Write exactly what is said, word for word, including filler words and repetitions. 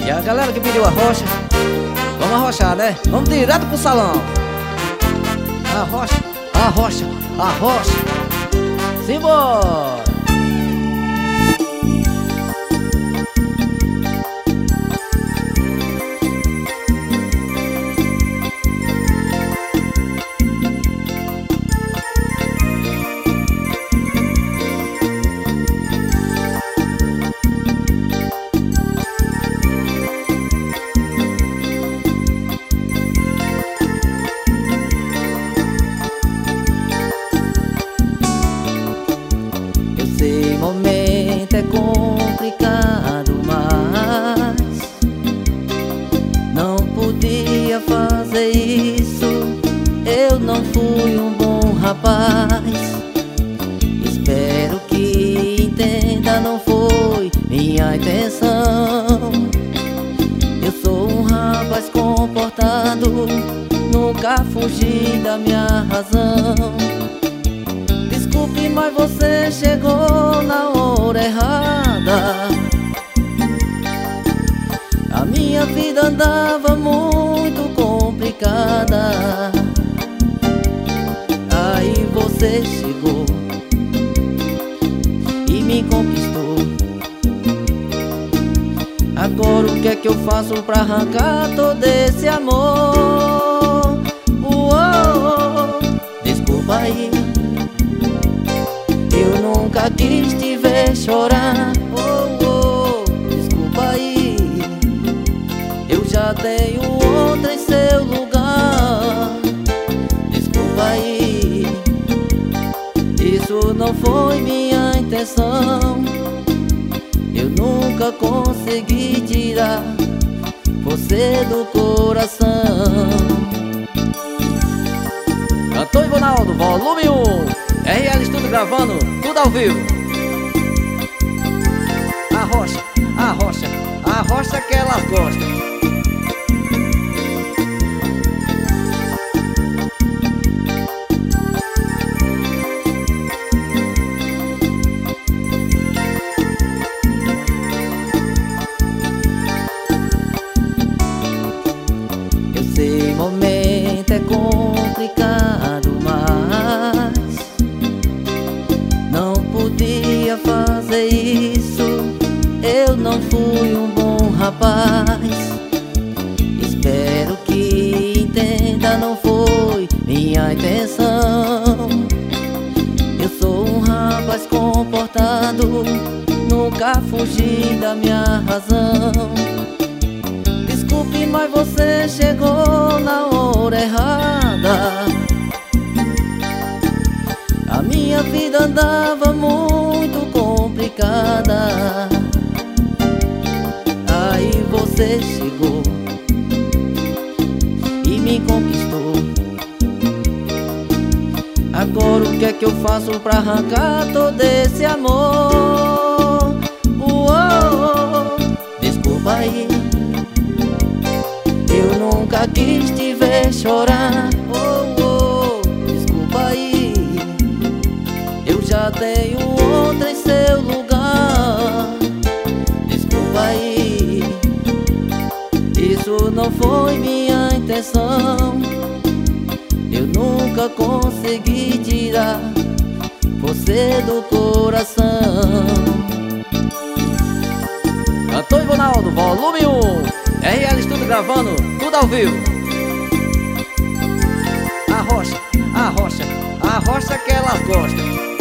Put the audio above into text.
E a galera que pediu a rocha, vamos arrochar, né? Vamos direto pro salão. A rocha, a rocha, a rocha. Simbora! Esse momento é complicado, mas não podia fazer isso. Eu não fui um bom rapaz. Espero que entenda, não foi minha intenção. Eu sou um rapaz comportado, nunca fugi da minha razão. Desculpe, mas você chegou na hora errada. A minha vida andava muito complicada. Aí você chegou e me conquistou. Agora o que é que eu faço pra arrancar todo esse amor? Uou, desculpa aí, eu nunca quis te ver chorar. Oh, oh, desculpa aí, eu já tenho outra em seu lugar. Desculpa aí, isso não foi minha intenção. Eu nunca consegui tirar você do coração. Cantor Ivonaldo, volume um. R L Studio gravando, tudo ao vivo. A rocha, a rocha, a rocha que elas gostam. Esse momento é complicado, mas não podia fazer isso. Eu não fui um bom rapaz. Espero que entenda, não foi minha intenção. Eu sou um rapaz comportado, nunca fugi da minha razão. Desculpe, mas você chegou na hora errada. A minha vida andava muito complicada. Aí você chegou e me conquistou. Agora o que é que eu faço pra arrancar todo esse amor? Uou, desculpa aí, eu nunca quis te ver chorar. Oh, oh, desculpa aí, eu já tenho outra em seu lugar. Desculpa aí, isso não foi minha intenção. Eu nunca consegui tirar você do coração. Cantor Ivonaldo, volume um. R L Studio gravando, tudo ao vivo. A rocha, a rocha, a rocha que elas gostam.